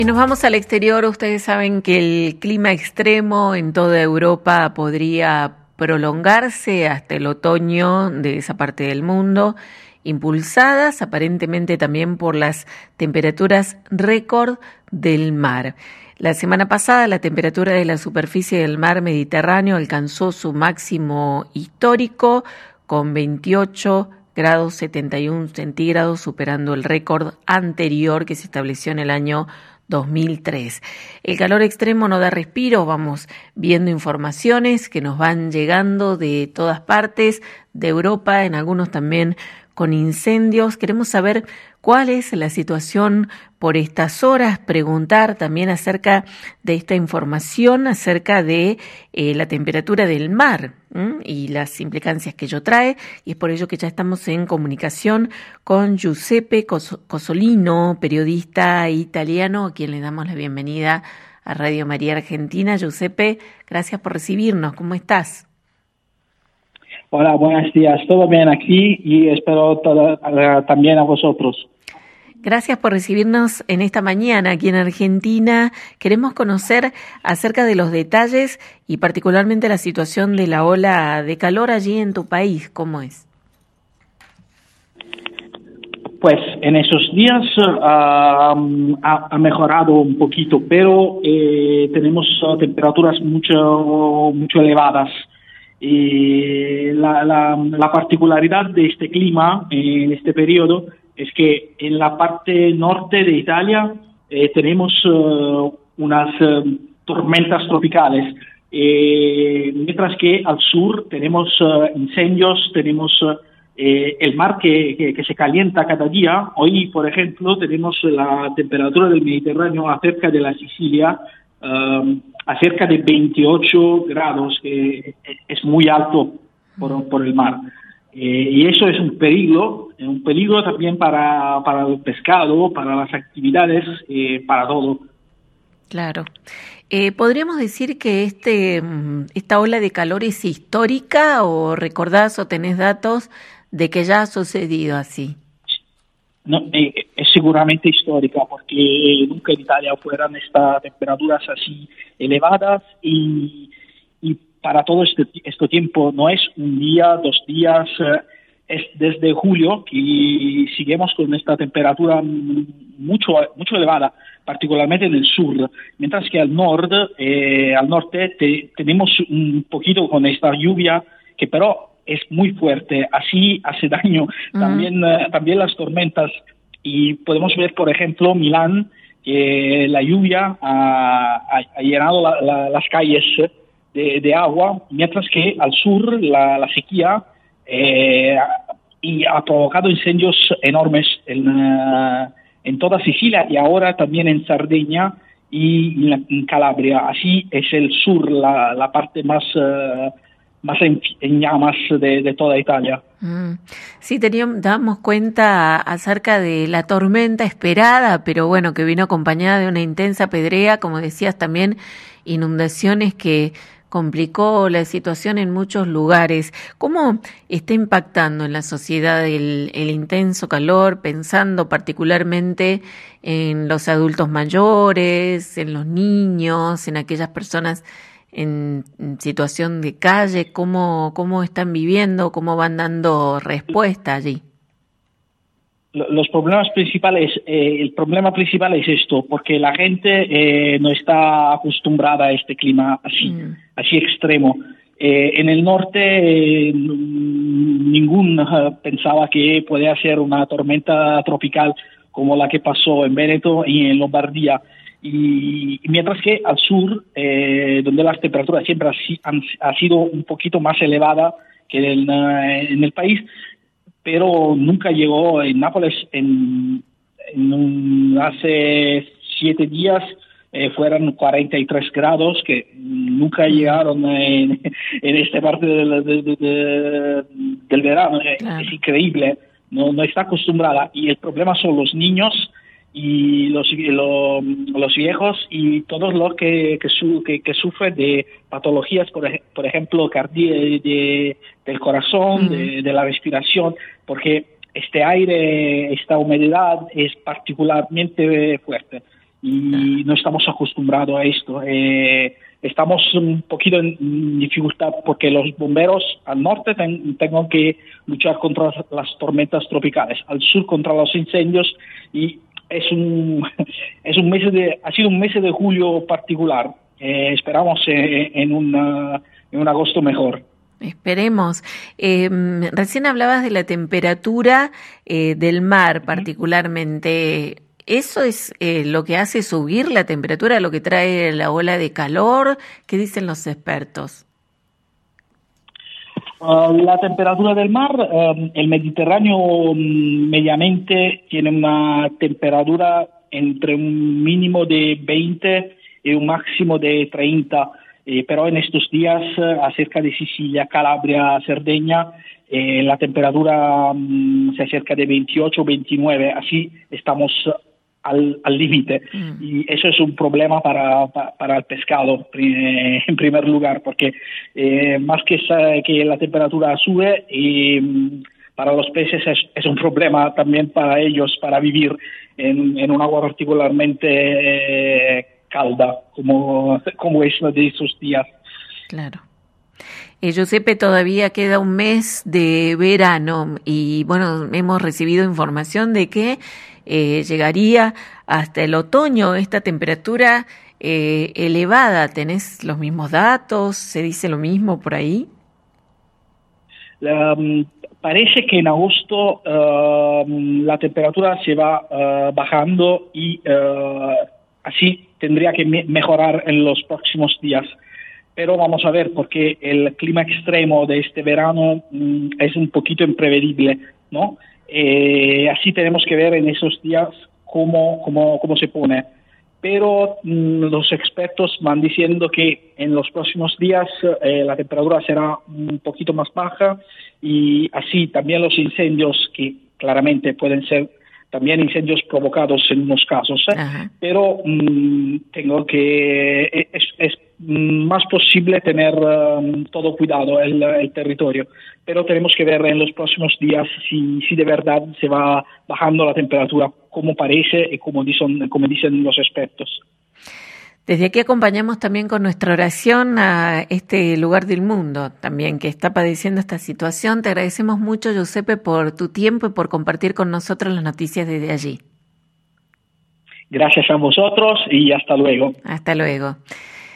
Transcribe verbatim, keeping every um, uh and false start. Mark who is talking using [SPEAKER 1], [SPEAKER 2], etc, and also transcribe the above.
[SPEAKER 1] Y nos vamos al exterior. Ustedes saben que el clima extremo en toda Europa podría prolongarse hasta el otoño de esa parte del mundo, impulsadas aparentemente también por las temperaturas récord del mar. La semana pasada la temperatura de la superficie del mar Mediterráneo alcanzó su máximo histórico con veintiocho grados setenta y uno centígrados, superando el récord anterior que se estableció en el año dos mil tres. El calor extremo no da respiro, vamos viendo informaciones que nos van llegando de todas partes, de Europa, en algunos también con incendios. Queremos saber cuál es la situación por estas horas, preguntar también acerca de esta información, acerca de eh, la temperatura del mar ¿m? y las implicancias que ello trae, y es por ello que ya estamos en comunicación con Giuseppe Cosolino, periodista italiano, a quien le damos la bienvenida a Radio María Argentina. Giuseppe, gracias por recibirnos, ¿cómo estás?
[SPEAKER 2] Hola, buenos días. ¿Todo bien aquí? Y espero todo, uh, también a vosotros.
[SPEAKER 1] Gracias por recibirnos en esta mañana aquí en Argentina. Queremos conocer acerca de los detalles y particularmente la situación de la ola de calor allí en tu país. ¿Cómo es?
[SPEAKER 2] Pues en esos días uh, ha, ha mejorado un poquito, pero eh, tenemos uh, temperaturas mucho, mucho elevadas. Y la, la, la particularidad de este clima en este periodo es que en la parte norte de Italia eh, tenemos uh, unas uh, tormentas tropicales, eh, mientras que al sur tenemos uh, incendios, tenemos uh, eh, el mar que, que, que se calienta cada día. Hoy, por ejemplo, tenemos la temperatura del Mediterráneo acerca de la Sicilia, uh, a cerca de veintiocho grados, que es muy alto por, por el mar. Eh, y eso es un peligro, un peligro también para, para el pescado, para las actividades, eh, para todo.
[SPEAKER 1] Claro. Eh, ¿Podríamos decir que este esta ola de calor es histórica o recordás o tenés datos de que ya ha sucedido así?
[SPEAKER 2] No, eh, es seguramente histórica porque nunca en Italia fueran estas temperaturas así elevadas y, y para todo este, este tiempo no es un día, dos días, eh, es desde julio que seguimos con esta temperatura mucho, mucho elevada, particularmente en el sur, mientras que al norte, eh, al norte te, tenemos un poquito con esta lluvia que pero es muy fuerte, así hace daño. Uh-huh. También, uh, también las tormentas, y podemos ver, por ejemplo, Milán, que la lluvia ha, ha, ha llenado la, la, las calles de, de agua, mientras que al sur la, la sequía eh, y ha provocado incendios enormes en, uh, en toda Sicilia y ahora también en Cerdeña y en, la, en Calabria. Así es el sur, la, la parte más... Uh, más en, en llamas de, de toda Italia.
[SPEAKER 1] Mm. Sí, teníamos, damos cuenta acerca de la tormenta esperada, pero bueno, que vino acompañada de una intensa pedrea, como decías también, inundaciones que complicó la situación en muchos lugares. ¿Cómo está impactando en la sociedad el, el intenso calor, pensando particularmente en los adultos mayores, en los niños, en aquellas personas en situación de calle? ¿Cómo, cómo están viviendo? ¿Cómo van dando respuesta allí?
[SPEAKER 2] Los problemas principales, eh, el problema principal es esto, porque la gente eh, no está acostumbrada a este clima así, mm. así extremo. Eh, en el norte eh, ningún uh, pensaba que podía ser una tormenta tropical como la que pasó en Veneto y en Lombardía. Y mientras que al sur, eh, donde las temperaturas siempre han, han sido un poquito más elevadas que en, en el país, pero nunca llegó en Nápoles en, en un, hace siete días eh, fueron cuarenta y tres grados que nunca llegaron en, en esta parte de, de, de, de, del verano. Claro. Es increíble, no, no está acostumbrada. Y el problema son los niños y los, lo, los viejos y todos los que, que, su, que, que sufren de patologías, por, ej, por ejemplo, cardíacas, de, del corazón, uh-huh. de, de la respiración, porque este aire, esta humedad es particularmente fuerte. y no estamos acostumbrados a esto. Eh, estamos un poquito en dificultad porque los bomberos al norte ten, tengan que luchar contra las tormentas tropicales, al sur contra los incendios, y es un es un mes de ha sido un mes de julio particular. Eh, esperamos eh, en una, en un agosto mejor.
[SPEAKER 1] Esperemos. Eh, recién hablabas de la temperatura eh, del mar particularmente. ¿Eso es eh, lo que hace subir la temperatura, lo que trae la ola de calor? ¿Qué dicen los expertos?
[SPEAKER 2] Uh, la temperatura del mar, uh, el Mediterráneo um, mediamente tiene una temperatura entre un mínimo de veinte y un máximo de treinta, eh, pero en estos días uh, acerca de Sicilia, Calabria, Cerdeña, eh, la temperatura um, se acerca de veintiocho, veintinueve, así estamos uh, al al límite, mm. y eso es un problema para, para, para el pescado eh, en primer lugar, porque eh, más que, que la temperatura sube, y para los peces es, es un problema también para ellos para vivir en, en un agua particularmente eh, calda como, como es la de esos días.
[SPEAKER 1] Claro. Eh, Giuseppe, todavía queda un mes de verano y bueno, hemos recibido información de que eh, llegaría hasta el otoño esta temperatura eh, elevada. ¿Tenés los mismos datos? ¿Se dice lo mismo por ahí?
[SPEAKER 2] Um, parece que en agosto uh, la temperatura se va uh, bajando y uh, así tendría que me- mejorar en los próximos días. Pero vamos a ver, porque el clima extremo de este verano mmm, es un poquito imprevedible, ¿no? Eh, así tenemos que ver en esos días cómo, cómo, cómo se pone. Pero mmm, los expertos van diciendo que en los próximos días eh, la temperatura será un poquito más baja, y así también los incendios, que claramente pueden ser también incendios provocados en unos casos, ¿eh? Pero mmm, tengo que es, es más posible tener um, todo cuidado el, el territorio, pero tenemos que ver en los próximos días si, si de verdad se va bajando la temperatura como parece y como dicen, como dicen los expertos.
[SPEAKER 1] Desde aquí acompañamos también con nuestra oración a este lugar del mundo también que está padeciendo esta situación. Te agradecemos mucho, Giuseppe, por tu tiempo y por compartir con nosotros las noticias desde allí.
[SPEAKER 2] Gracias a vosotros y hasta luego.
[SPEAKER 1] Hasta luego.